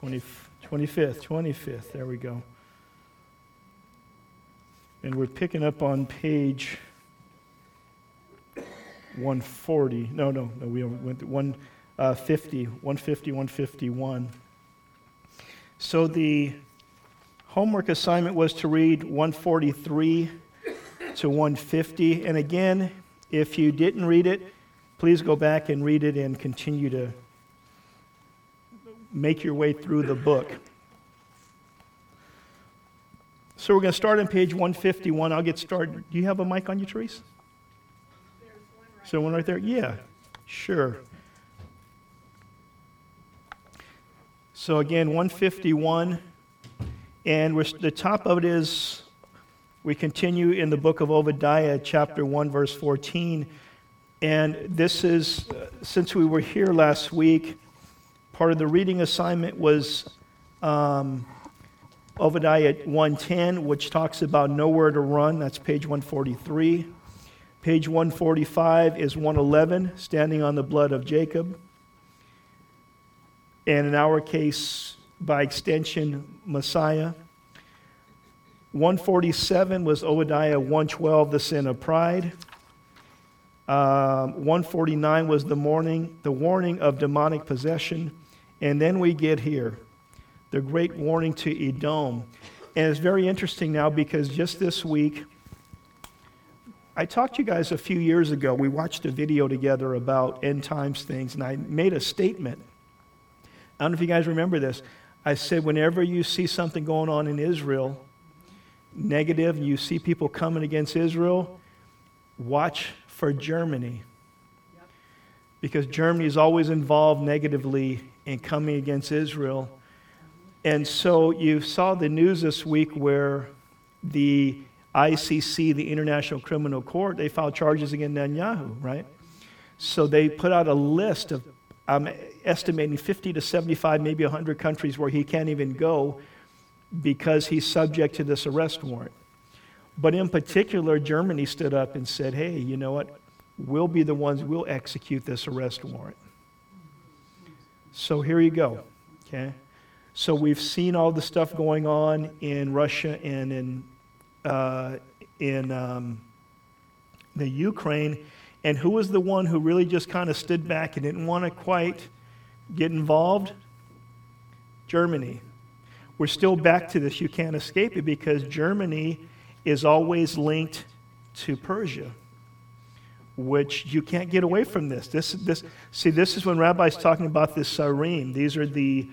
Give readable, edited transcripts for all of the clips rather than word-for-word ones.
25th. There we go. And we're picking up on page 140. No, we went to 150, 151. So the homework assignment was to read 143 to 150. And again, if you didn't read it, please go back and read it and continue to make your way through the book. So we're going to start on page 151. I'll get started. Do you have a mic on you, Therese? Is there one right there? Yeah, sure. So again, 151, and the top of it is, we continue in the book of Obadiah, chapter 1, verse 14. And this is, since we were here last week, part of the reading assignment was Obadiah 1:10, which talks about nowhere to run. That's page 143. Page 145 is 111, standing on the blood of Jacob. And in our case, by extension, Messiah. 147 was Obadiah 1:12, the sin of pride. 149 was the warning of demonic possession. And then we get here, the great warning to Edom. And it's very interesting now because just this week, I talked to you guys a few years ago. We watched a video together about end times things, and I made a statement. I don't know if you guys remember this. I said, whenever you see something going on in Israel, negative, and you see people coming against Israel, watch for Germany. Because Germany is always involved negatively in coming against Israel. And so you saw the news this week where the ICC, the International Criminal Court, they filed charges against Netanyahu, right? So they put out a list of, I'm estimating 50 to 75, maybe 100 countries where he can't even go because he's subject to this arrest warrant. But in particular, Germany stood up and said, hey, you know what? We'll be the ones, we'll execute this arrest warrant. So here you go, okay? So we've seen all the stuff going on in Russia and in the Ukraine. And who was the one who really just kind of stood back and didn't want to quite get involved? Germany. We're still back to this. You can't escape it because Germany is always linked to Persia, which you can't get away from this. This is when Rabbi's talking about this Sarim. These are the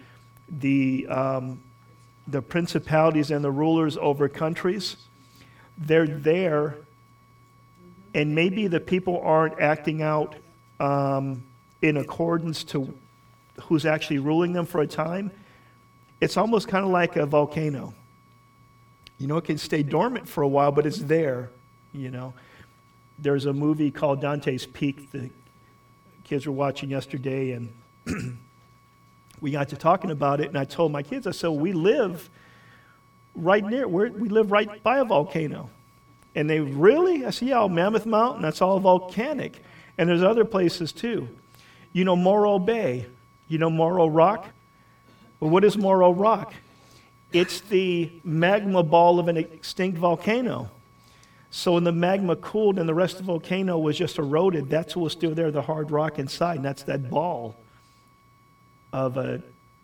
principalities and the rulers over countries. They're there, and maybe the people aren't acting out in accordance to who's actually ruling them for a time. It's almost kind of like a volcano. You know, it can stay dormant for a while, but it's there, you know. There's a movie called Dante's Peak the kids were watching yesterday, and we got to talking about it, and I told my kids, I said, we live right near, we live right by a volcano. And they, really? I said, yeah, Mammoth Mountain, that's all volcanic. And there's other places too. You know Morro Bay? You know Morro Rock? Well, what is Morro Rock? It's the magma ball of an extinct volcano. So when the magma cooled and the rest of the volcano was just eroded, that's what was still there, the hard rock inside, and that's that ball of I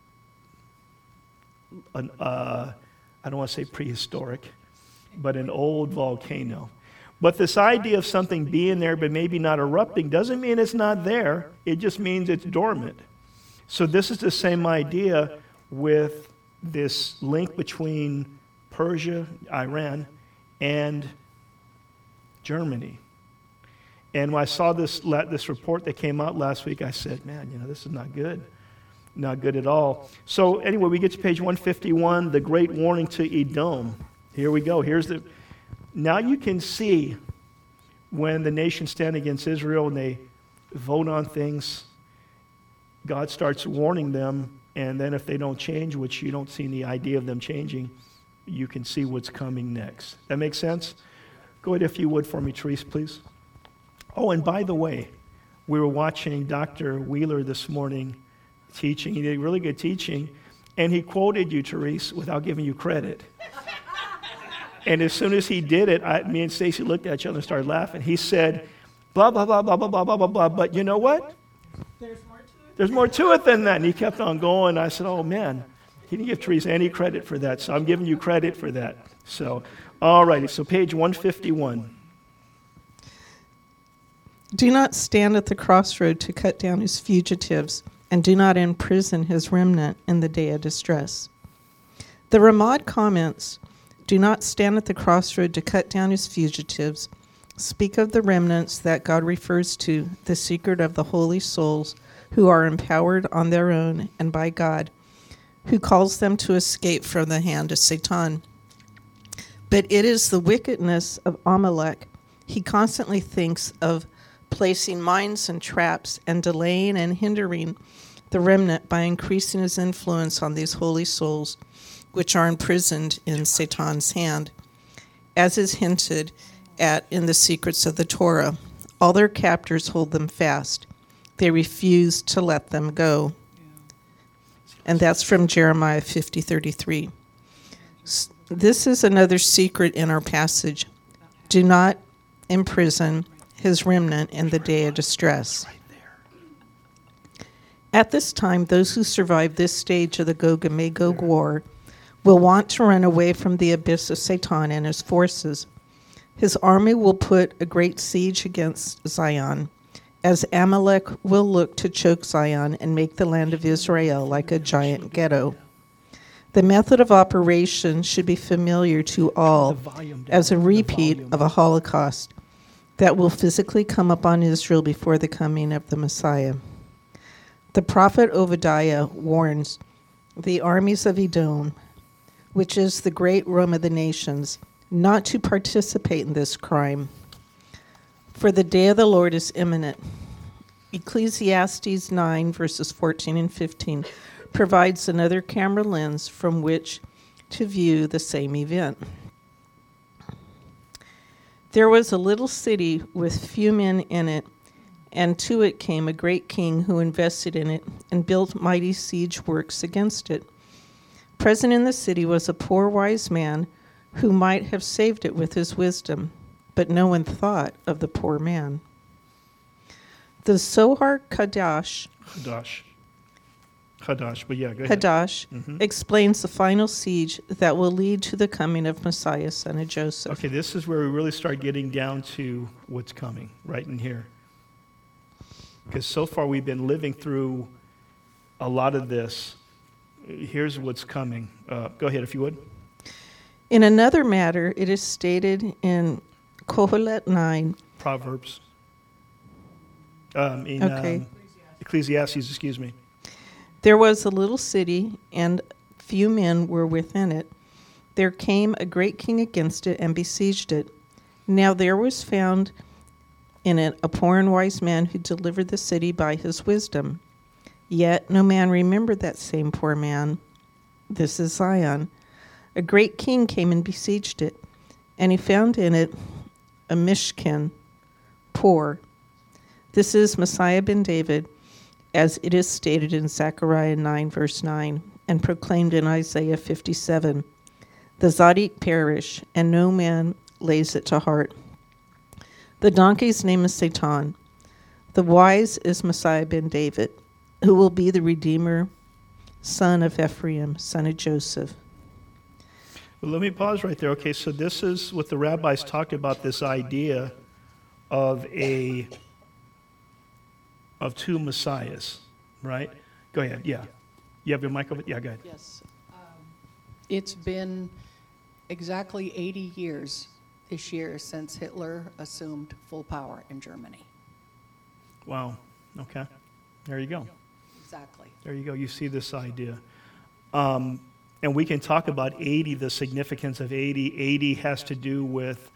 don't want to say prehistoric, but an old volcano. But this idea of something being there but maybe not erupting doesn't mean it's not there. It just means it's dormant. So this is the same idea with this link between Persia, Iran, and Germany. And when I saw this report that came out last week, I said, man, you know, this is not good. Not good at all. So anyway, we get to page 151, the great warning to Edom. Here we go. Now you can see when the nations stand against Israel and they vote on things, God starts warning them, and then if they don't change, which you don't see any idea of them changing, you can see what's coming next. That makes sense? Go ahead, if you would, for me, Therese, please. Oh, and by the way, we were watching Dr. Wheeler this morning teaching. He did really good teaching, And he quoted you, Therese, without giving you credit. And as soon as he did it, me and Stacy looked at each other and started laughing. He said, blah, blah, blah, blah, blah, blah, blah, blah, blah. But you know what? There's more to it than that. And he kept on going. I said, oh, man. He didn't give Therese any credit for that. So I'm giving you credit for that. So, all righty. So page 151. Do not stand at the crossroad to cut down his fugitives, and do not imprison his remnant in the day of distress. The Ramad comments, do not stand at the crossroad to cut down his fugitives, speak of the remnants that God refers to, the secret of the holy souls who are empowered on their own and by God, who calls them to escape from the hand of Satan. But it is the wickedness of Amalek. He constantly thinks of placing mines and traps and delaying and hindering the remnant by increasing his influence on these holy souls, which are imprisoned in Satan's hand. As is hinted at in the secrets of the Torah, all their captors hold them fast. They refuse to let them go. And that's from Jeremiah 50:33. This is another secret in our passage. Do not imprison his remnant in the day of distress. At this time, those who survive this stage of the Gog and Magog war will want to run away from the abyss of Satan and his forces. His army will put a great siege against Zion, as Amalek will look to choke Zion and make the land of Israel like a giant ghetto. The method of operation should be familiar to all as a repeat of a Holocaust that will physically come upon Israel before the coming of the Messiah. The prophet Obadiah warns the armies of Edom, which is the great Rome of the nations, not to participate in this crime, for the day of the Lord is imminent. Ecclesiastes 9, verses 14 and 15, provides another camera lens from which to view the same event. There was a little city with few men in it, and to it came a great king who invested in it and built mighty siege works against it. Present in the city was a poor wise man who might have saved it with his wisdom, but no one thought of the poor man. The Zohar Hadash, but yeah, go ahead. Hadash explains the final siege that will lead to the coming of Messiah, son of Joseph. Okay, this is where we really start getting down to what's coming, right in here. Because so far we've been living through a lot of this. Here's what's coming. Go ahead, if you would. In another matter, it is stated in Kohelet 9. Proverbs. Okay. Ecclesiastes, excuse me. There was a little city, and few men were within it. There came a great king against it and besieged it. Now there was found in it a poor and wise man who delivered the city by his wisdom. Yet no man remembered that same poor man. This is Zion. A great king came and besieged it, and he found in it a Mishkan, poor. This is Messiah ben David, as it is stated in Zechariah 9, verse 9, and proclaimed in Isaiah 57. The Tzaddik perish, and no man lays it to heart. The donkey's name is Satan. The wise is Messiah ben David, who will be the Redeemer, son of Ephraim, son of Joseph. Well, let me pause right there. Okay, so this is what the rabbis talked about, this idea of two messiahs, right? Go ahead, yeah. You have your mic over? Yeah, go ahead. Yes. It's been exactly 80 years this year since Hitler assumed full power in Germany. Wow, okay. There you go. Exactly. There you go. You see this idea. And we can talk about 80, the significance of 80. 80 has to do with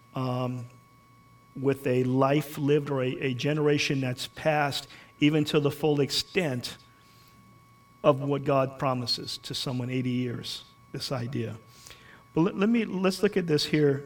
a life lived or a generation that's passed even to the full extent of what God promises to someone, 80 years, this idea. But let's look at this here.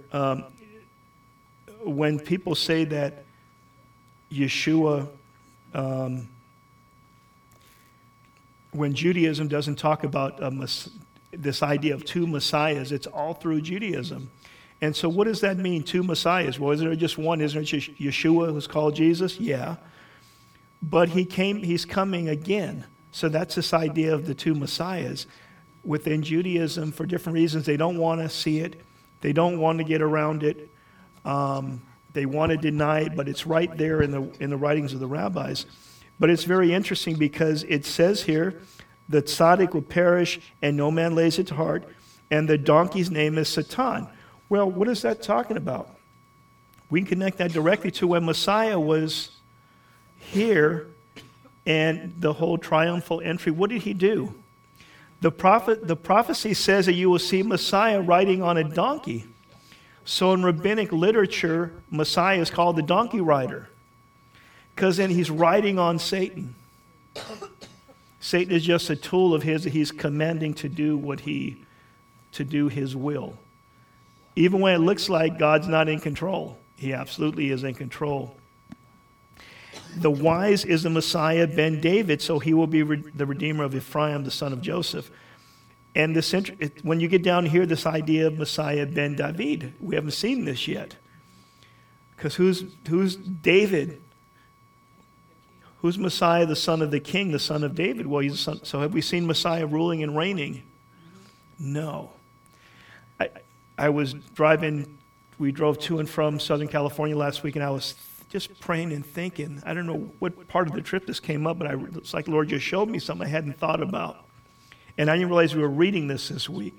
When people say that Yeshua when Judaism doesn't talk about this idea of two messiahs, it's all through Judaism. And so what does that mean, two messiahs? Well, isn't there just one? Isn't it Yeshua who's called Jesus? Yeah. But he's coming again. So that's this idea of the two messiahs. Within Judaism, for different reasons, they don't want to see it. They don't want to get around it. They want to deny it, but it's right there in the writings of the rabbis. But it's very interesting because it says here, the tzaddik will perish and no man lays it to heart, and the donkey's name is Satan. Well, what is that talking about? We can connect that directly to when Messiah was here and the whole triumphal entry. What did he do? The prophecy says that you will see Messiah riding on a donkey. So in rabbinic literature, Messiah is called the donkey rider, because then he's riding on Satan. Satan is just a tool of his that he's commanding to do his will. Even when it looks like God's not in control, he absolutely is in control. The wise is the Messiah ben David, so he will be the redeemer of Ephraim, the son of Joseph. And when you get down here, this idea of Messiah ben David, we haven't seen this yet. Because who's David? Who's Messiah, the son of the king, the son of David? Well, he's the son. So have we seen Messiah ruling and reigning? No. I was driving, we drove to and from Southern California last week, and I was just praying and thinking. I don't know what part of the trip this came up, but it's like the Lord just showed me something I hadn't thought about. And I didn't realize we were reading this week.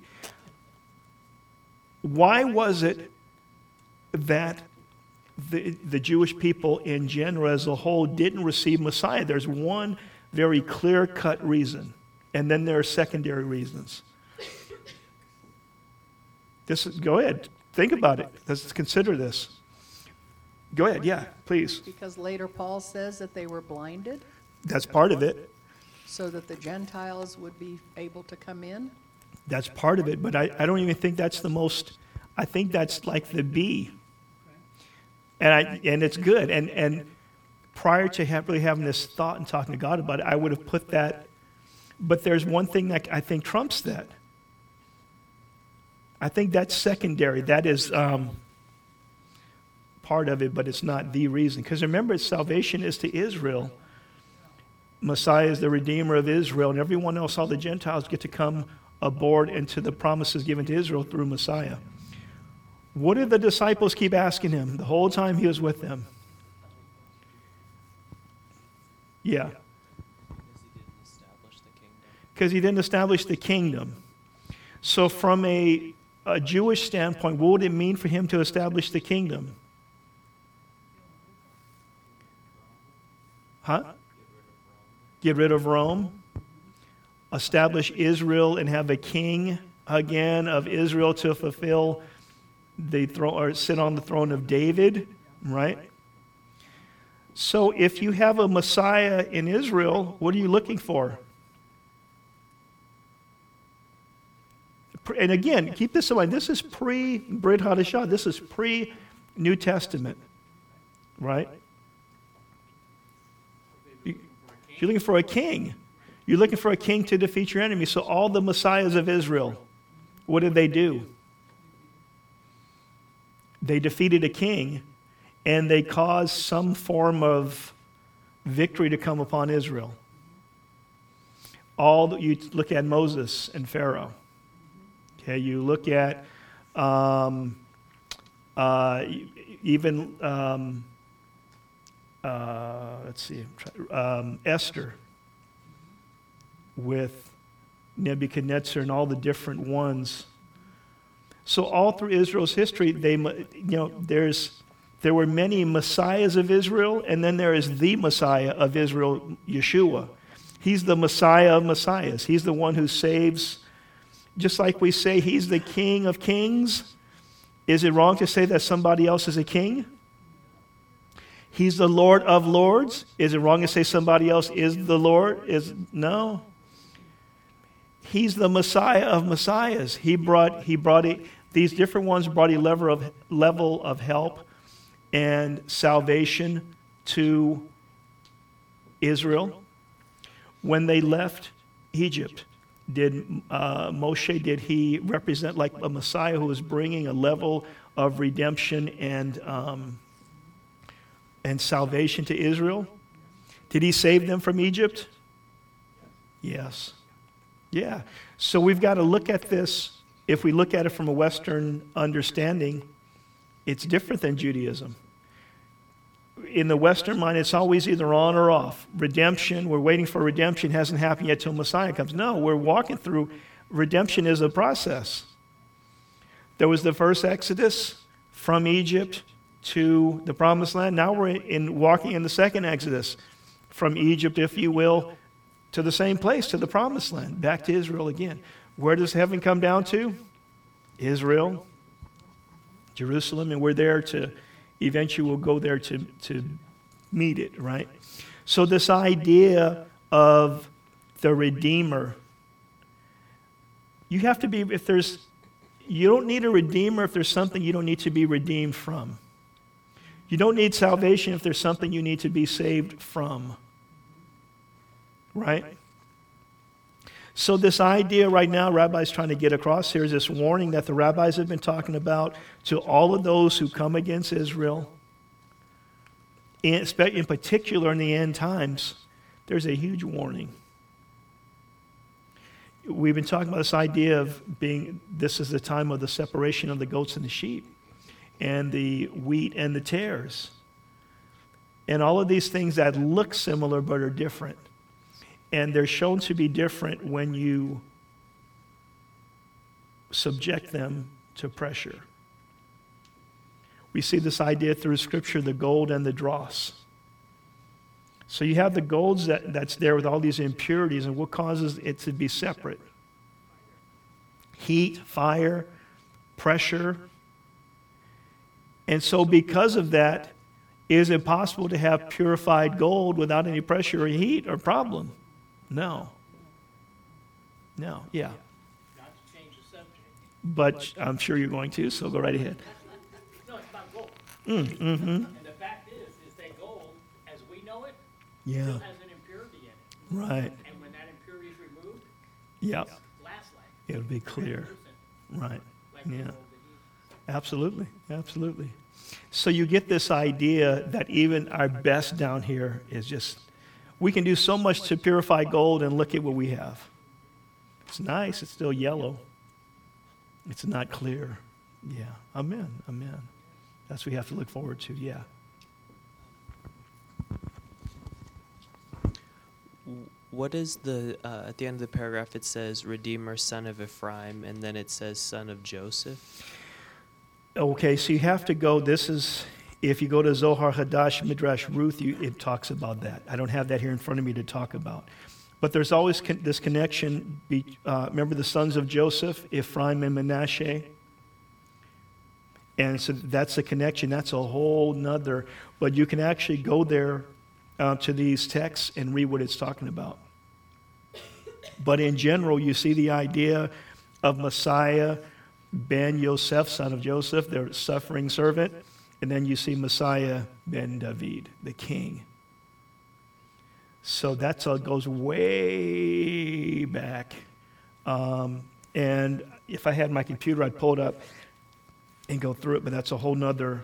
Why was it that the Jewish people in general as a whole didn't receive Messiah? There's one very clear-cut reason, and then there are secondary reasons. Go ahead. Think about it. Let's consider this. Go ahead. Yeah, please. Because later Paul says that they were blinded. That's part of it. So that the Gentiles would be able to come in. That's part of it, but I don't even think that's the most. I think that's like the B. And it's good. And prior to really having this thought and talking to God about it, I would have put that. But there's one thing that I think trumps that. I think that's secondary. That is part of it, but it's not the reason. Because remember, salvation is to Israel. Messiah is the Redeemer of Israel, and everyone else, all the Gentiles, get to come aboard into the promises given to Israel through Messiah. What did the disciples keep asking him the whole time he was with them? Yeah. Because he didn't establish the kingdom. So from a Jewish standpoint, what would it mean for him to establish the kingdom? Huh? Get rid of Rome, establish Israel, and have a king again of Israel to fulfill the throne, or sit on the throne of David, right? So if you have a Messiah in Israel, what are you looking for? And again, keep this in mind. This is pre-Brit Hadashah. This is pre-New Testament, right? You're looking for a king. You're looking for a king to defeat your enemy. So all the messiahs of Israel, what did they do? They defeated a king, and they caused some form of victory to come upon Israel. You look at Moses and Pharaoh. Okay, you look at Esther with Nebuchadnezzar and all the different ones. So all through Israel's history, there were many messiahs of Israel, and then there is the Messiah of Israel, Yeshua. He's the Messiah of messiahs. He's the one who saves. Just like we say he's the King of kings, is it wrong to say that somebody else is a king? He's the Lord of lords. Is it wrong to say somebody else is the Lord? No. He's the Messiah of messiahs. He brought these different ones brought a level of help and salvation to Israel. When they left Egypt? Did Moshe, did he represent like a Messiah who was bringing a level of redemption and salvation to Israel? Did he save them from Egypt? Yes. Yeah. So we've got to look at this. If we look at it from a Western understanding, it's different than Judaism. In the Western mind, it's always either on or off. Redemption, we're waiting for redemption, hasn't happened yet till Messiah comes. No, we're walking through, redemption is a process. There was the first Exodus from Egypt to the Promised Land. Now we're walking in the second Exodus from Egypt, if you will, to the same place, to the Promised Land, back to Israel again. Where does heaven come down to? Israel, Jerusalem, and we're there to, eventually we'll go there to meet it, right? So this idea of the Redeemer, you have to be, you don't need a Redeemer if there's something you don't need to be redeemed from. You don't need salvation if there's something you need to be saved from. Right? So this idea right now, Rabbi's trying to get across here is this warning that the rabbis have been talking about to all of those who come against Israel, in particular in the end times. There's a huge warning. We've been talking about this idea of this is the time of the separation of the goats and the sheep, and the wheat and the tares, and all of these things that look similar but are different. And they're shown to be different when you subject them to pressure. We see this idea through Scripture, the gold and the dross. So you have the golds that's there with all these impurities, and what causes it to be separate? Heat, fire, pressure. And so because of that, is it possible to have purified gold without any pressure or heat or problem? No. Yeah. Not to change the subject. But I'm sure you're going to, so go right ahead. No, it's about gold. Mm-hmm. And the fact is that gold, as we know it, Yeah. still has an impurity in it. Right. And when that impurity is removed, Yep. it's glass-like. It'll be clear. Translucent, Right. like the Yeah. gold that he- Absolutely. Absolutely. So you get this idea that even our best down here is just, we can do so much to purify gold, and look at what we have. It's nice. It's still yellow. It's not clear. Yeah. Amen. Amen. That's what we have to look forward to. Yeah. What is at the end of the paragraph it says Redeemer, son of Ephraim, and then it says son of Joseph? Okay, so you have to go, if you go to Zohar Hadash Midrash Ruth, it talks about that. I don't have that here in front of me to talk about. But there's always this connection. Remember the sons of Joseph, Ephraim and Manasseh? And so that's a connection. That's a whole nother. But you can actually go there to these texts and read what it's talking about. But in general, you see the idea of Messiah, Ben Yosef, son of Joseph, their suffering servant. And then you see Messiah ben David, the king. So that goes way back. And if I had my computer, I'd pull it up and go through it, but that's a whole nother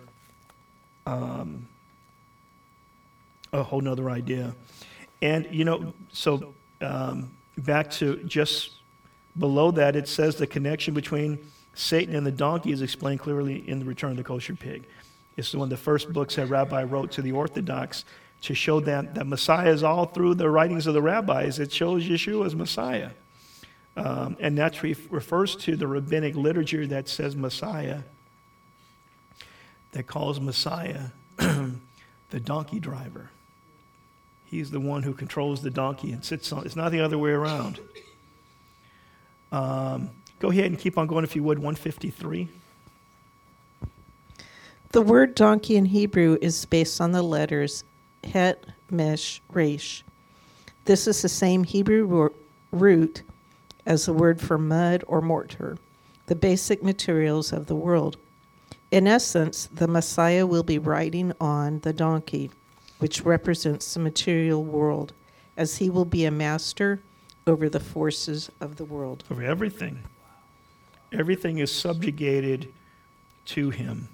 idea. And, so back to just below that, it says the connection between Satan and the donkey is explained clearly in The Return of the Kosher Pig. It's one of the first books that Rabbi wrote to the Orthodox to show that Messiah is all through the writings of the rabbis. It shows Yeshua as Messiah. And that refers to the rabbinic literature that says Messiah, that calls Messiah the donkey driver. He's the one who controls the donkey and sits on it. It's not the other way around. Go ahead and keep on going if you would, 153. The word donkey in Hebrew is based on the letters Het, Mesh, Resh. This is the same Hebrew root as the word for mud or mortar, the basic materials of the world. In essence, the Messiah will be riding on the donkey, which represents the material world, as he will be a master over the forces of the world. Over everything. Everything is subjugated to him.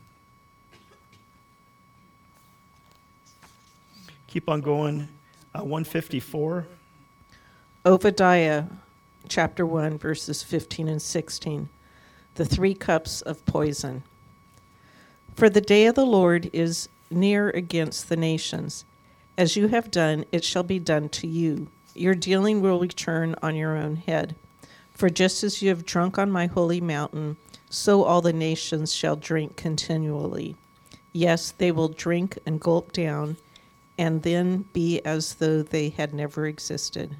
Keep on going. 154. Obadiah chapter 1, verses 15 and 16. The 3 cups of poison. For the day of the Lord is near against the nations. As you have done, it shall be done to you. Your dealing will return on your own head. For just as you have drunk on my holy mountain, so all the nations shall drink continually. Yes, they will drink and gulp down, and then be as though they had never existed.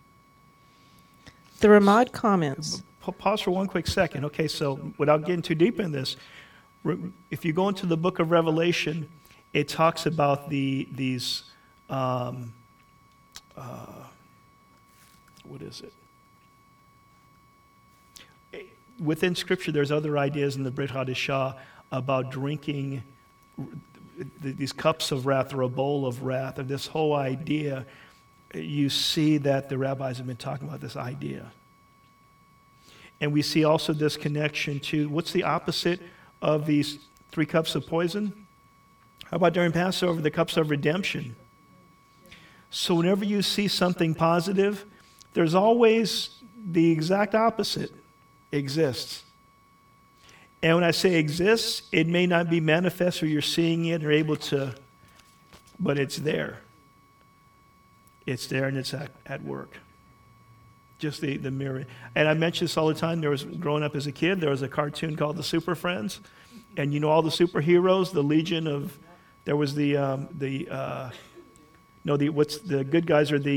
The Ramad comments. Pause for one quick second. Okay, so without getting too deep in this, if you go into the book of Revelation, it talks about these what is it? Within Scripture, there's other ideas in the Brit Hadashah about drinking these cups of wrath or a bowl of wrath, and this whole idea. You see that the rabbis have been talking about this idea. And we see also this connection to, what's the opposite of these 3 cups of poison? How about during Passover, the cups of redemption? So whenever you see something positive, there's always the exact opposite exists. And when I say exists, it may not be manifest or you're seeing it or able to, but it's there. It's there and it's at work. Just the mirror. And I mention this all the time. Growing up as a kid, there was a cartoon called The Super Friends. And you know all the superheroes, the Legion of, there was the good guys are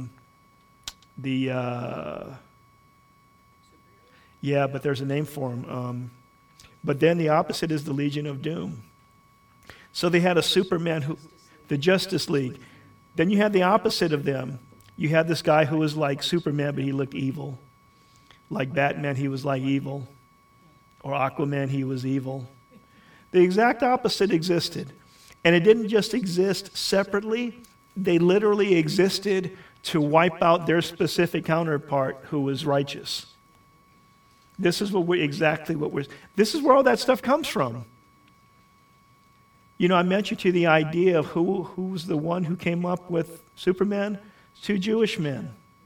yeah, but there's a name for them. But then the opposite is the Legion of Doom. So they had a Superman, the Justice League. Then you had the opposite of them. You had this guy who was like Superman, but he looked evil. Like Batman, he was like evil. Or Aquaman, he was evil. The exact opposite existed. And it didn't just exist separately. They literally existed to wipe out their specific counterpart who was righteous. This is this is where all that stuff comes from. You know, I mentioned to you the idea of who's the one who came up with Superman? 2 Jewish men.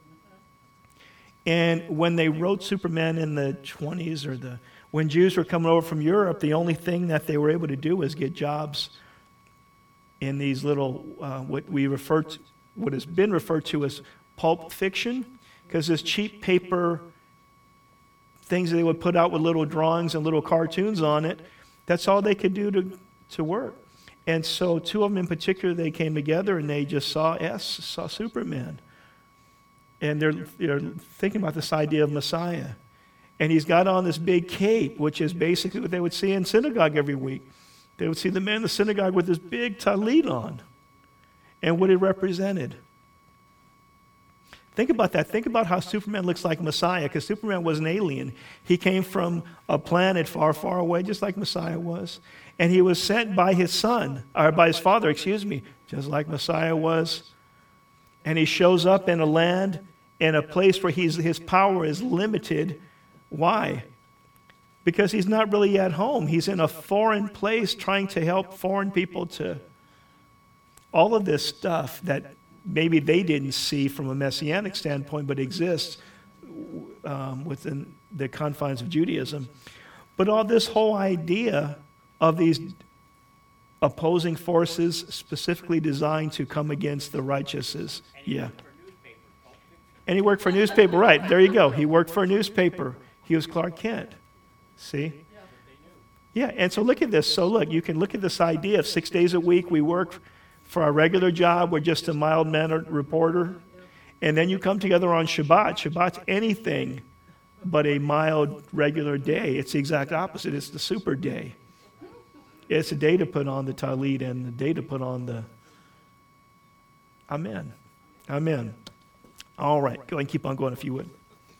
And when they wrote Superman in the 20s when Jews were coming over from Europe, the only thing that they were able to do was get jobs in these little, what has been referred to as pulp fiction, because this cheap paper things that they would put out with little drawings and little cartoons on it, that's all they could do to work. And so 2 of them in particular, they came together and they just saw Superman. And they're thinking about this idea of Messiah. And he's got on this big cape, which is basically what they would see in synagogue every week. They would see the man in the synagogue with this big talit on and what it represented. Think about that. Think about how Superman looks like Messiah, because Superman was an alien. He came from a planet far, far away, just like Messiah was. And he was sent by his father, just like Messiah was. And he shows up in a land, in a place where his power is limited. Why? Because he's not really at home. He's in a foreign place trying to help foreign people to all of this stuff that maybe they didn't see from a messianic standpoint, but exists within the confines of Judaism. But all this whole idea of these opposing forces specifically designed to come against the righteous. Yeah. And he worked for a newspaper, right. There you go. He worked for a newspaper. He was Clark Kent. See? Yeah, and so look at this. So look, you can look at this idea of 6 days a week we work for our regular job. We're just a mild-mannered reporter. And then you come together on Shabbat. Shabbat's anything but a mild, regular day. It's the exact opposite. It's the super day. It's a day to put on the talit and the day to put on the... Amen. Amen. All right. Go ahead and keep on going if you would.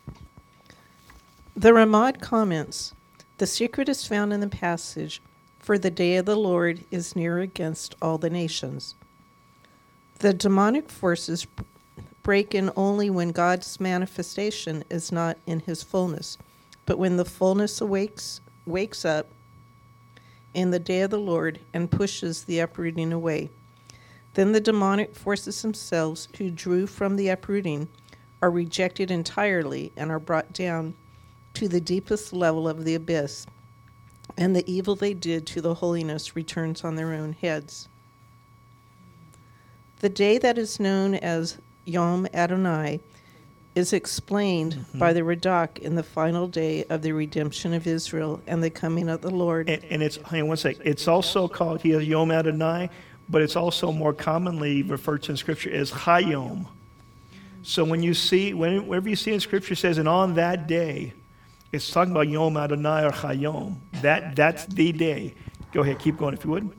The Ramad comments, the secret is found in the passage, for the day of the Lord is near against all the nations. The demonic forces break in only when God's manifestation is not in his fullness, but when the fullness wakes up in the day of the Lord and pushes the uprooting away. Then the demonic forces themselves, who drew from the uprooting, are rejected entirely and are brought down to the deepest level of the abyss, and the evil they did to the holiness returns on their own heads. The day that is known as Yom Adonai is explained by the Radak in the final day of the redemption of Israel and the coming of the Lord. And it's, hang on one sec, it's also called here Yom Adonai, but it's also more commonly referred to in Scripture as Hayom. So when you see, whenever you see in Scripture it says, and on that day, it's talking about Yom Adonai or Hayom. That's the day. Go ahead, keep going if you would.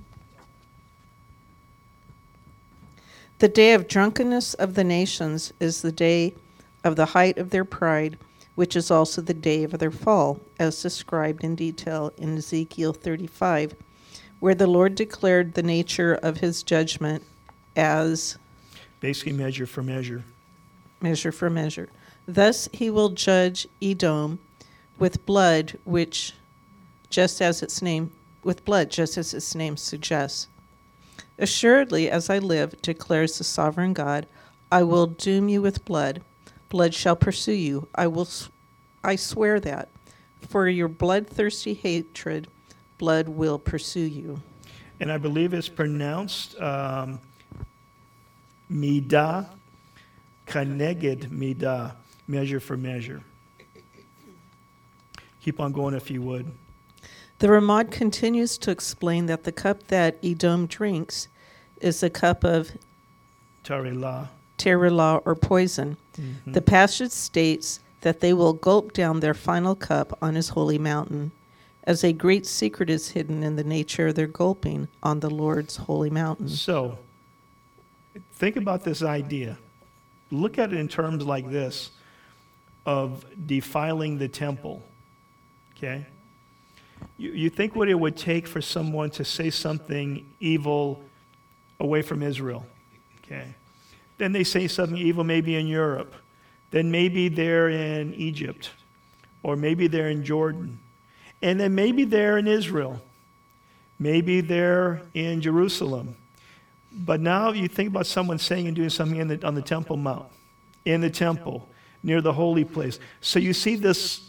The day of drunkenness of the nations is the day of the height of their pride, which is also the day of their fall, as described in detail in Ezekiel 35, where the Lord declared the nature of his judgment as Basically measure for measure. Measure for measure. Thus he will judge Edom with blood, just as its name suggests. Assuredly, as I live, declares the sovereign God, I will doom you with blood. Blood shall pursue you. I swear that. For your bloodthirsty hatred, blood will pursue you. And I believe it's pronounced midah, kaneged midah, measure for measure. Keep on going if you would. The Ramad continues to explain that the cup that Edom drinks is a cup of Tarilah. terillah or poison. Mm-hmm. The passage states that they will gulp down their final cup on his holy mountain, as a great secret is hidden in the nature of their gulping on the Lord's holy mountain. So, think about this idea. Look at it in terms like this of defiling the temple. Okay? You think what it would take for someone to say something evil away from Israel. Okay? Then they say something evil maybe in Europe. Then maybe they're in Egypt. Or maybe they're in Jordan. And then maybe they're in Israel. Maybe they're in Jerusalem. But now you think about someone saying and doing something on the Temple Mount, in the temple, near the holy place. So you see this.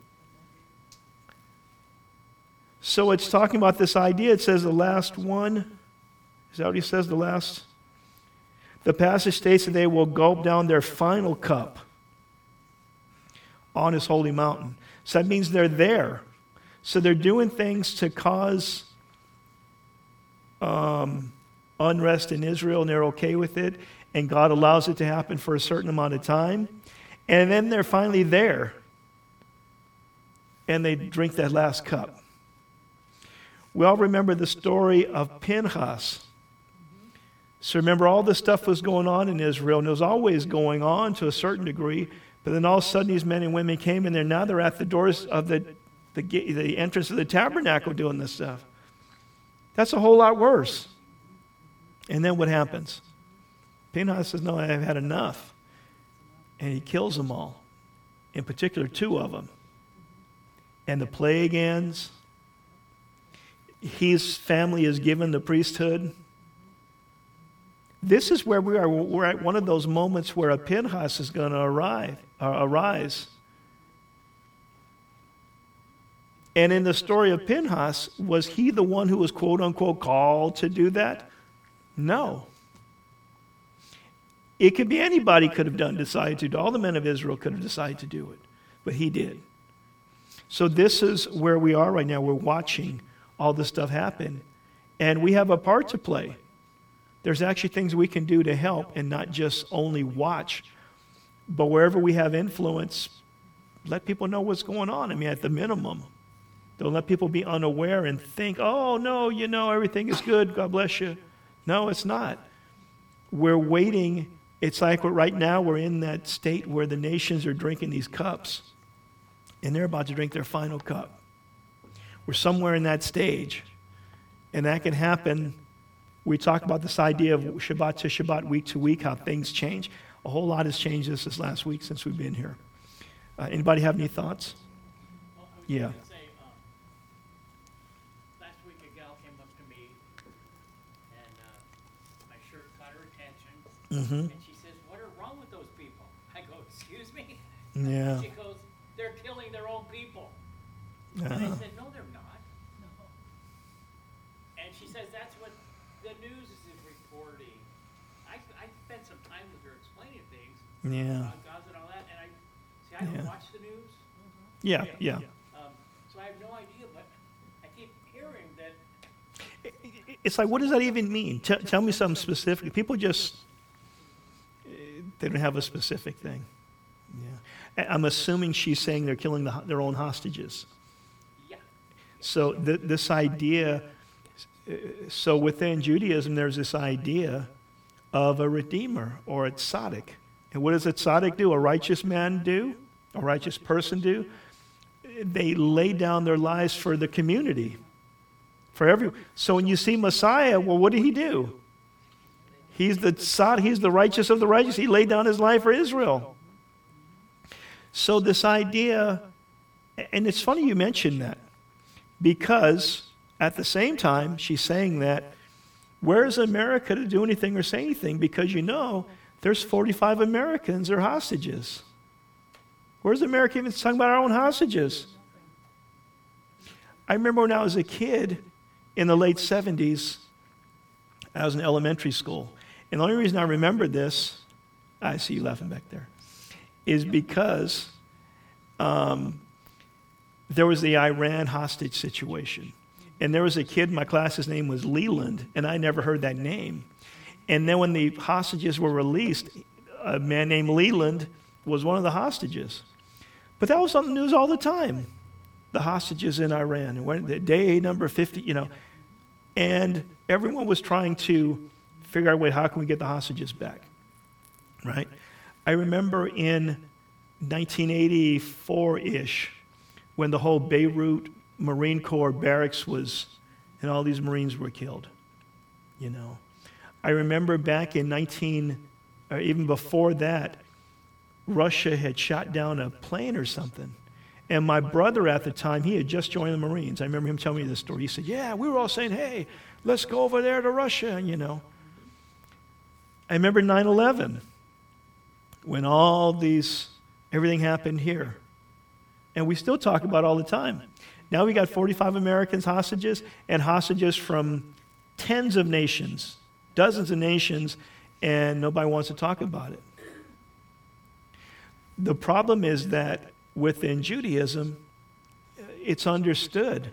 So it's talking about this idea. It says the last one. Is that what he says, the last? The passage states that they will gulp down their final cup on his holy mountain. So that means they're there. So they're doing things to cause unrest in Israel, and they're okay with it, and God allows it to happen for a certain amount of time. And then they're finally there, and they drink that last cup. We all remember the story of Pinchas. So remember, all this stuff was going on in Israel, and it was always going on to a certain degree, but then all of a sudden these men and women came in there. Now they're at the doors of the entrance of the tabernacle doing this stuff. That's a whole lot worse. And then what happens? Pinchas says, no, I've had enough. And he kills them all, in particular 2 of them. And the plague ends. His family is given the priesthood. This is where we are. We're at one of those moments where a Pinchas is going to arise. And in the story of Pinchas, was he the one who was quote unquote called to do that? No. It could be anybody could have decided to. All the men of Israel could have decided to do it. But he did. So this is where we are right now. We're watching all this stuff happen. And we have a part to play. There's actually things we can do to help and not just only watch. But wherever we have influence, let people know what's going on. I mean, at the minimum. Don't let people be unaware and think, oh, no, everything is good. God bless you. No, it's not. We're waiting. It's like right now we're in that state where the nations are drinking these cups. And they're about to drink their final cup. We're somewhere in that stage. And that can happen. We talk about this idea of Shabbat to Shabbat, week to week, how things change. A whole lot has changed this last week since we've been here. Anybody have any thoughts? Well, I was Yeah. just gonna say, last week a gal came up to me, and my shirt caught her attention, Mm-hmm. and she says, "What are wrong with those people?" I go, "Excuse me?" Yeah. She goes, "They're killing their own people." And I Uh, said, "No, they're not." And she says, "That's what the news is reporting." I spent some time with her explaining things yeah. about Gaza and all that, and I don't Yeah. watch the news. Yeah. Yeah. So I have no idea, but I keep hearing that It's like, what does that even mean? Tell me something specific. People just, they don't have a specific thing. Yeah. I'm assuming she's saying they're killing their own hostages. yeah, So this idea, so within Judaism, there's this idea of a redeemer or a tzaddik. And what does a tzaddik do? A righteous man do? A righteous person do? They lay down their lives for the community, for everyone. So when you see Messiah, well, what did he do? He's the tzaddik, he's the righteous of the righteous. He laid down his life for Israel. So this idea, and it's funny you mentioned that, because at the same time, she's saying that, where's America to do anything or say anything? Because there's 45 Americans are hostages. Where's America even talking about our own hostages? I remember when I was a kid in the late 70s, I was in elementary school. And the only reason I remember this, I see you laughing back there, is because there was the Iran hostage situation. And there was a kid in my class, his name was Leland, and I never heard that name. And then when the hostages were released, a man named Leland was one of the hostages. But that was on the news all the time, the hostages in Iran. And when the day number 50, and everyone was trying to figure out a way, how can we get the hostages back, right? I remember in 1984-ish, when the whole Beirut Marine Corps barracks was, and all these Marines were killed, I remember back in or even before that, Russia had shot down a plane or something. And my brother at the time, he had just joined the Marines. I remember him telling me this story. He said, yeah, we were all saying, hey, let's go over there to Russia, I remember 9/11, when everything happened here. And we still talk about it all the time. Now we got 45 Americans hostages, and hostages from tens of nations, dozens of nations, and nobody wants to talk about it. The problem is that within Judaism, it's understood.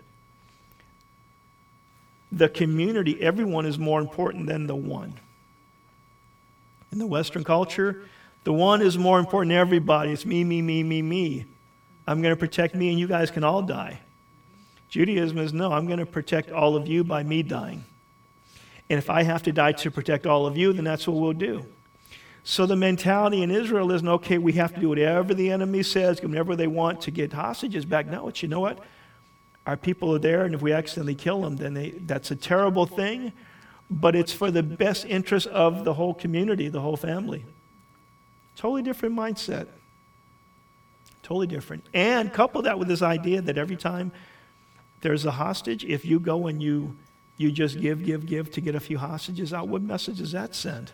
The community, everyone is more important than the one. In the Western culture, the one is more important than everybody. It's me, me, me, me, me. I'm going to protect me and you guys can all die. Judaism is, no, I'm going to protect all of you by me dying. And if I have to die to protect all of you, then that's what we'll do. So the mentality in Israel isn't, okay, we have to do whatever the enemy says, whenever they want to get hostages back. No, it's, you know what? Our people are there, and if we accidentally kill them, then that's a terrible thing, but it's for the best interest of the whole community, the whole family. Totally different mindset. Totally different. And couple that with this idea that every time there's a hostage, if you go and you just give to get a few hostages out, what message does that send?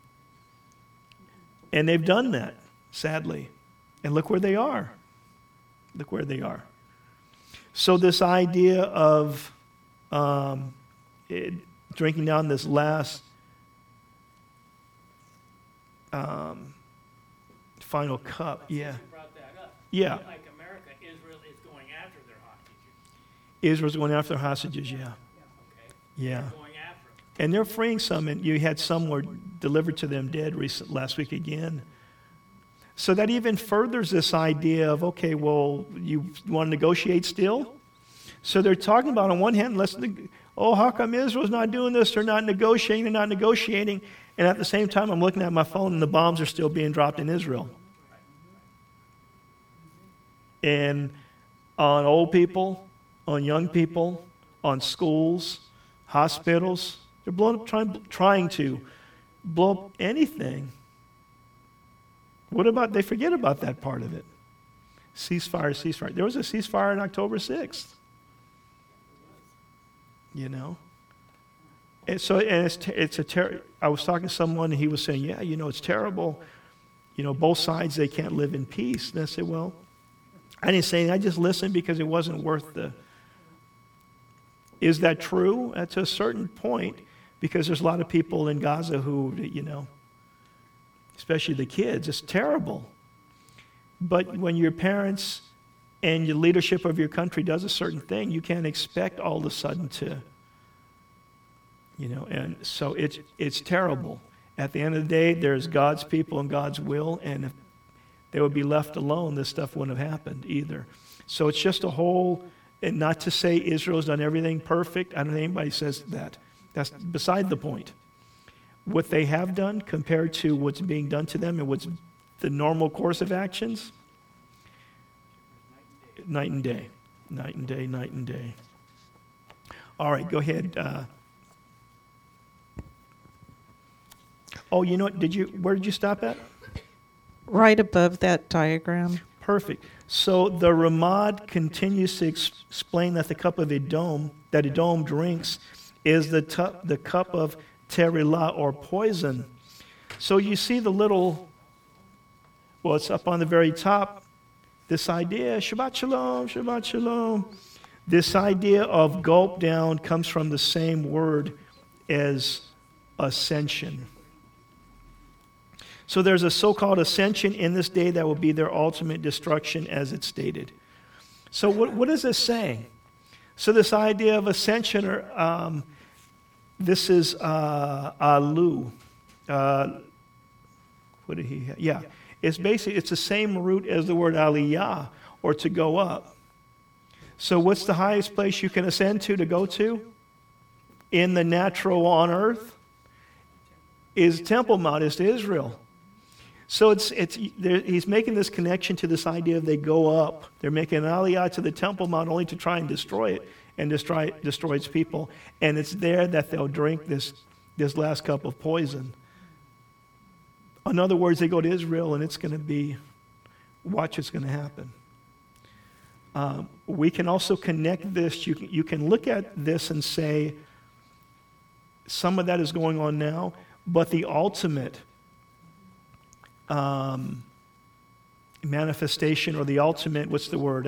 And they've done that, sadly. And look where they are. Look where they are. So this idea of drinking down this last final cup, yeah. you brought that up. Yeah. Like America, Israel is going after their hostages. Israel's going after hostages, yeah. Okay. Yeah. They're going after them. And they're freeing some, and you had some were delivered to them dead last week again. So that even furthers this idea of, okay, well, you want to negotiate still? So they're talking about, on one hand, how come Israel's not doing this? They're not negotiating. And at the same time, I'm looking at my phone, and the bombs are still being dropped in Israel. And on old people, on young people, on schools, hospitals, they're blowing up, trying to blow up anything. What about, they forget about that part of it. Ceasefire. There was a ceasefire on October 6th. You know? And so, and I was talking to someone, and he was saying, yeah, you know, it's terrible. You know, both sides, they can't live in peace. And I said, well, I didn't say anything. I just listened because it wasn't worth the... Is that true? To a certain point, because there's a lot of people in Gaza who, you know, especially the kids, it's terrible. But when your parents and your leadership of your country does a certain thing, you can't expect all of a sudden to, you know, and so it's terrible. At the end of the day, there's God's people and God's will, and if they would be left alone, this stuff wouldn't have happened either. So it's just a whole, and not to say Israel's done everything perfect. I don't think anybody says that. That's beside the point. What they have done compared to what's being done to them and what's the normal course of actions, night and day. Night and day, night and day. All right, go ahead. Oh, you know what? Where did you stop at? Right above that diagram. Perfect. So the Ramad continues to explain that the cup of Edom, that Edom drinks, is the cup of Terilah, or poison. So you see the little, well, it's up on the very top, this idea, Shabbat Shalom, Shabbat Shalom. This idea of gulp down comes from the same word as ascension. So there's a so-called ascension in this day that will be their ultimate destruction, as it's stated. So what is this saying? So this idea of ascension, or this is alu. What did he have? Yeah. It's basically, it's the same root as the word aliyah, or to go up. So what's the highest place you can ascend to go to? In the natural on earth? Is Temple Mount, is to Israel. So he's making this connection to this idea of they go up. They're making an aliyah to the Temple Mount only to try and destroy it and destroy its people. And it's there that they'll drink this last cup of poison. In other words, they go to Israel and it's going to be, watch what's going to happen. We can also connect this. You can look at this and say, some of that is going on now, but the ultimate manifestation, or the ultimate, what's the word,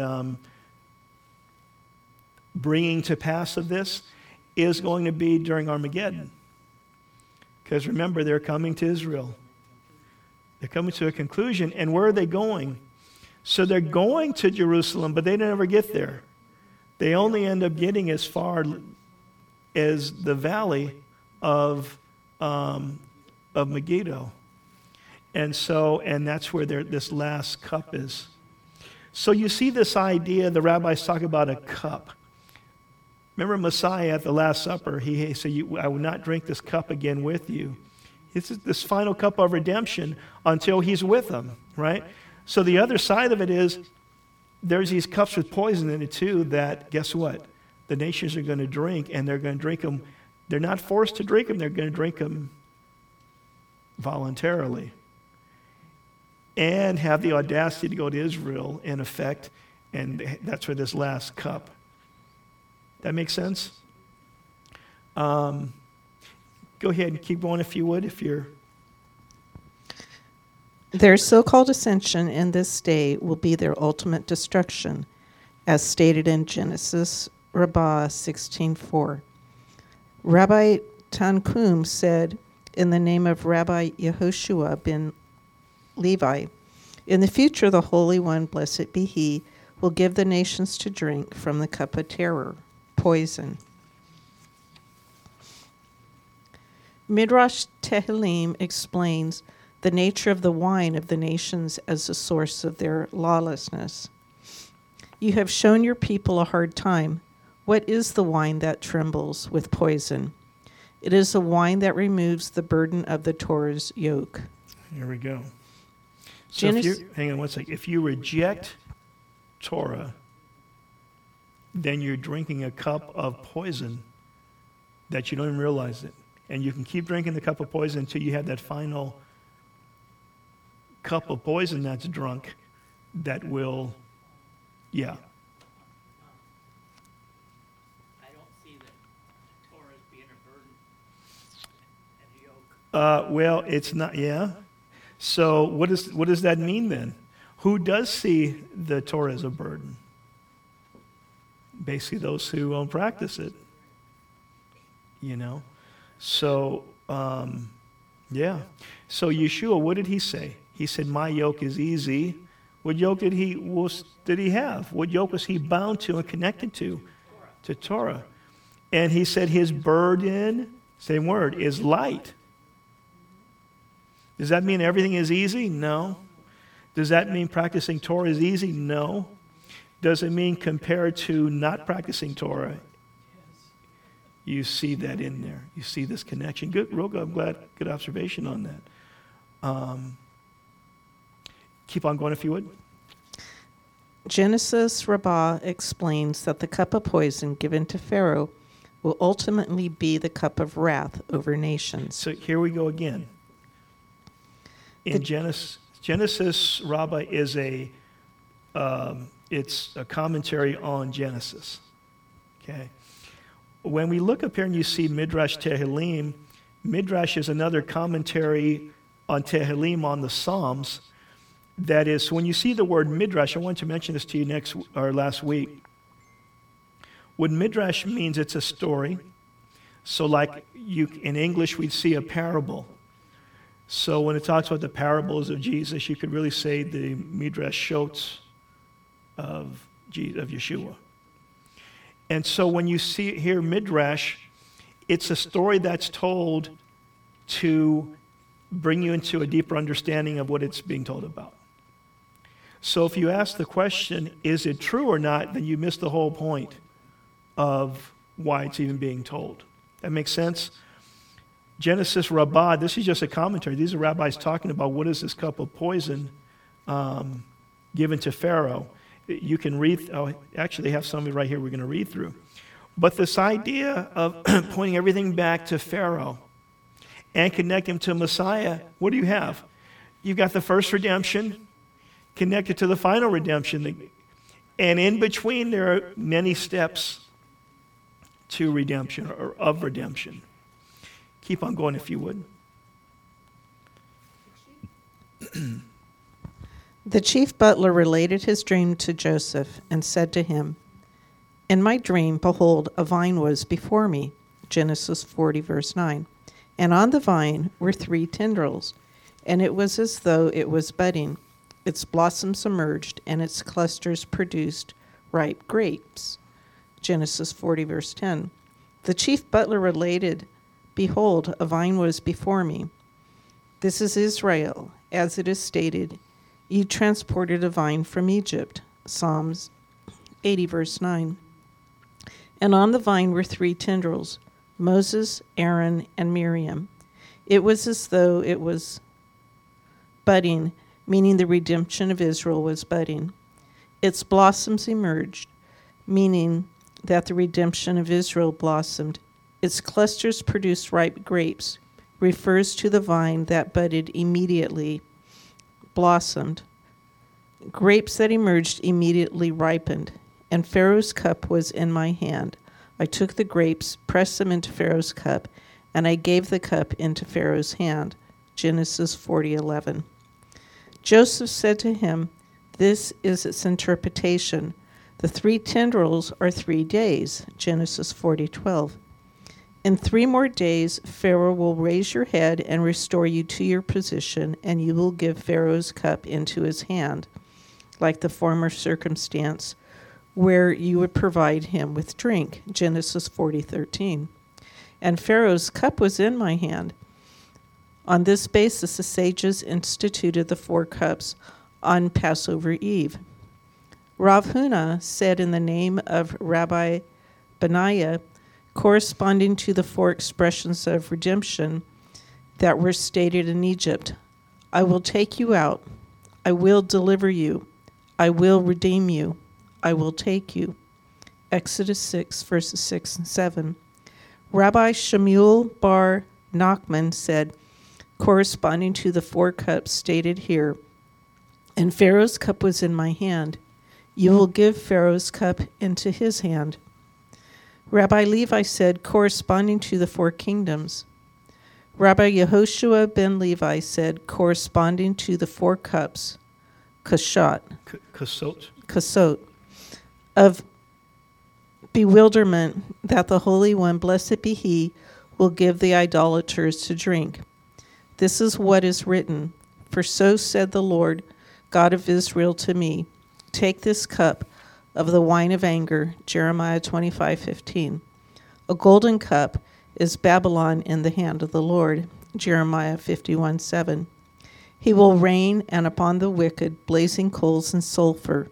bringing to pass of this is going to be during Armageddon. Because remember, they're coming to Israel. They're coming to a conclusion. And where are they going? So they're going to Jerusalem, but they never get there. They only end up getting as far as the valley of Megiddo. And that's where this last cup is. So you see this idea, the rabbis talk about a cup. Remember Messiah at the Last Supper, he said, I will not drink this cup again with you. It's this final cup of redemption until he's with them, right? So the other side of it is, there's these cups with poison in it too that, guess what? The nations are going to drink, and they're going to drink them. They're not forced to drink them. They're going to drink them voluntarily. And have the audacity to go to Israel, in effect, and that's where this last cup. That makes sense? Go ahead and keep going if you would, Their so-called ascension in this day will be their ultimate destruction, as stated in Genesis Rabbah 16:4. Rabbi Tanchum said, in the name of Rabbi Yehoshua ben Levi, in the future the Holy One, blessed be He, will give the nations to drink from the cup of terror, poison. Midrash Tehillim explains the nature of the wine of the nations as the source of their lawlessness. You have shown your people a hard time. What is the wine that trembles with poison? It is a wine that removes the burden of the Torah's yoke. Here we go. So hang on one second. If you reject Torah, then you're drinking a cup of poison that you don't even realize it. And you can keep drinking the cup of poison until you have that final cup of poison that's drunk that will, yeah. I don't see that Torah as being a burden and a yoke. Well, it's not, yeah. So what does that mean then? Who does see the Torah as a burden? Basically those who won't practice it. So, yeah. So Yeshua, what did he say? He said, my yoke is easy. What yoke did he have? What yoke was he bound to and connected to? To Torah. And he said his burden, same word, is light. Does that mean everything is easy? No. Does that mean practicing Torah is easy? No. Does it mean compared to not practicing Torah? You see that in there. You see this connection. Good, real good. I'm glad. Good observation on that. Keep on going if you would. Genesis Rabbah explains that the cup of poison given to Pharaoh will ultimately be the cup of wrath over nations. So here we go again. In Genesis Rabbah is it's a commentary on Genesis. Okay. When we look up here and you see Midrash Tehillim, Midrash is another commentary on Tehillim on the Psalms. That is, when you see the word Midrash, I wanted to mention this to you last week. What Midrash means, it's a story. So like in English, we'd see a parable. So when it talks about the parables of Jesus, you could really say the Midrash Shotz of Yeshua. And so when you hear Midrash, it's a story that's told to bring you into a deeper understanding of what it's being told about. So if you ask the question, is it true or not, then you miss the whole point of why it's even being told. That makes sense? Genesis Rabbah, this is just a commentary. These are rabbis talking about what is this cup of poison given to Pharaoh. You can read, actually they have some of it right here we're going to read through. But this idea of pointing everything back to Pharaoh and connect him to Messiah, what do you have? You've got the first redemption connected to the final redemption. And in between there are many steps to redemption or of redemption. Keep on going if you would. The chief butler related his dream to Joseph and said to him, in my dream, behold, a vine was before me. Genesis 40, verse 9. And on the vine were 3 tendrils, and it was as though it was budding. Its blossoms emerged, and its clusters produced ripe grapes. Genesis 40, verse 10. The chief butler related, behold, a vine was before me. This is Israel, as it is stated, you transported a vine from Egypt. Psalms 80, verse 9. And on the vine were 3 tendrils, Moses, Aaron, and Miriam. It was as though it was budding, meaning the redemption of Israel was budding. Its blossoms emerged, meaning that the redemption of Israel blossomed. Its clusters produced ripe grapes, refers to the vine that budded immediately, blossomed. Grapes that emerged immediately ripened, and Pharaoh's cup was in my hand. I took the grapes, pressed them into Pharaoh's cup, and I gave the cup into Pharaoh's hand. Genesis 40:11. Joseph said to him, this is its interpretation. The 3 tendrils are 3 days. Genesis 40:12. In 3 more days, Pharaoh will raise your head and restore you to your position, and you will give Pharaoh's cup into his hand, like the former circumstance where you would provide him with drink. Genesis 40:13. And Pharaoh's cup was in my hand. On this basis, the sages instituted the 4 cups on Passover Eve. Rav Huna said in the name of Rabbi Benaiah, corresponding to the 4 expressions of redemption that were stated in Egypt, I will take you out, I will deliver you, I will redeem you, I will take you. Exodus 6, verses 6 and 7. Rabbi Shemuel bar Nachman said, corresponding to the 4 cups stated here, and Pharaoh's cup was in my hand. You will give Pharaoh's cup into his hand. Rabbi Levi said, corresponding to the 4 kingdoms. Rabbi Yehoshua ben Levi said, corresponding to the 4 cups, kashat, kasot, of bewilderment, that the Holy One, blessed be he, will give the idolaters to drink. This is what is written. For so said the Lord, God of Israel, to me, take this cup of the wine of anger, Jeremiah 25:15. A golden cup is Babylon in the hand of the Lord, Jeremiah 51:7. He will rain, and upon the wicked blazing coals and sulfur.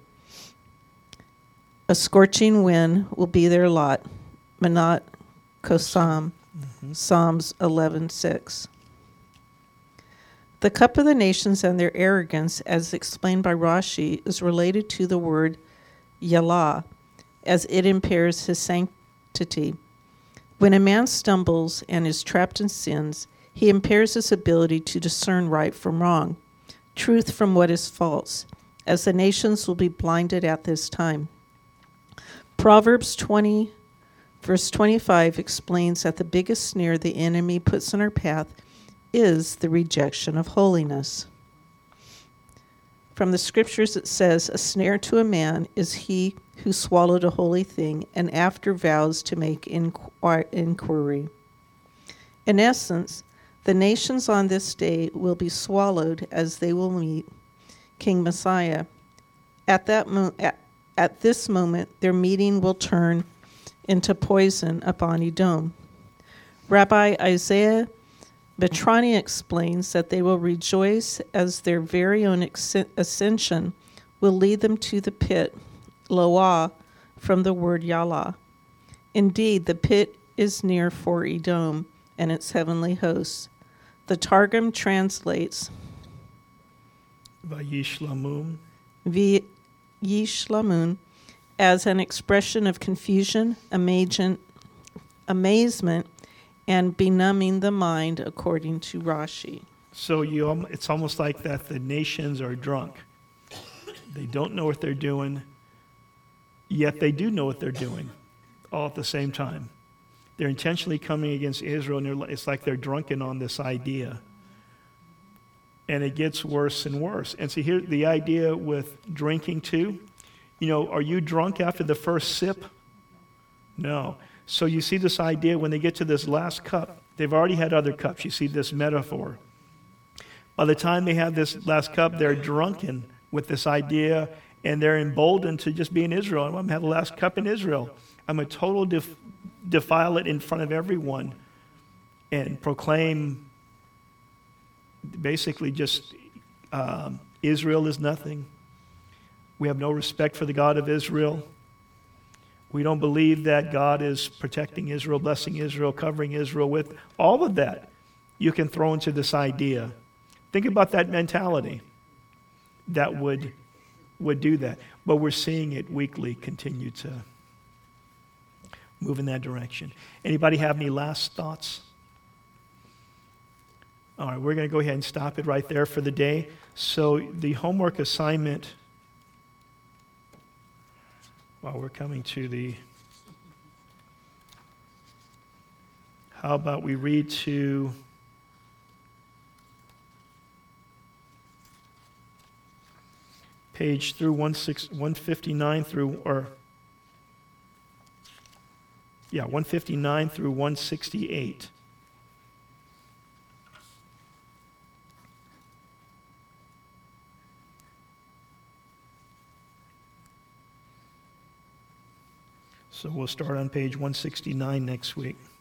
A scorching wind will be their lot, Manat Kosam, Psalms 11:6. The cup of the nations and their arrogance, as explained by Rashi, is related to the word Yalah, as it impairs his sanctity. When a man stumbles and is trapped in sins, he impairs his ability to discern right from wrong, truth from what is false, as the nations will be blinded at this time. Proverbs 20, verse 25 explains that the biggest snare the enemy puts in our path is the rejection of holiness. From the scriptures it says, a snare to a man is he who swallowed a holy thing and after vows to make inquiry. In essence, the nations on this day will be swallowed as they will meet King Messiah. At this moment, their meeting will turn into poison upon Edom. Rabbi Isaiah Betrani explains that they will rejoice as their very own ascension will lead them to the pit, Loah, from the word Yallah. Indeed, the pit is near for Edom and its heavenly hosts. The Targum translates Vayishlamun as an expression of confusion, amazement, and benumbing the mind, according to Rashi. So it's almost like that the nations are drunk. They don't know what they're doing, yet they do know what they're doing, all at the same time. They're intentionally coming against Israel, and it's like they're drunken on this idea. And it gets worse and worse. And see, here, the idea with drinking too, are you drunk after the first sip? No. So you see this idea when they get to this last cup, they've already had other cups. You see this metaphor. By the time they have this last cup, they're drunken with this idea, and they're emboldened to just be in Israel. I'm going to have the last cup in Israel. I'm a total defile it in front of everyone and proclaim basically just Israel is nothing. We have no respect for the God of Israel. We don't believe that God is protecting Israel, blessing Israel, covering Israel with all of that. You can throw into this idea. Think about that mentality that would do that. But we're seeing it weekly continue to move in that direction. Anybody have any last thoughts? All right, we're going to go ahead and stop it right there for the day. So the homework assignment, while we're coming to the, how about we read to page through 159 through, 159 through 168. So we'll start on page 169 next week.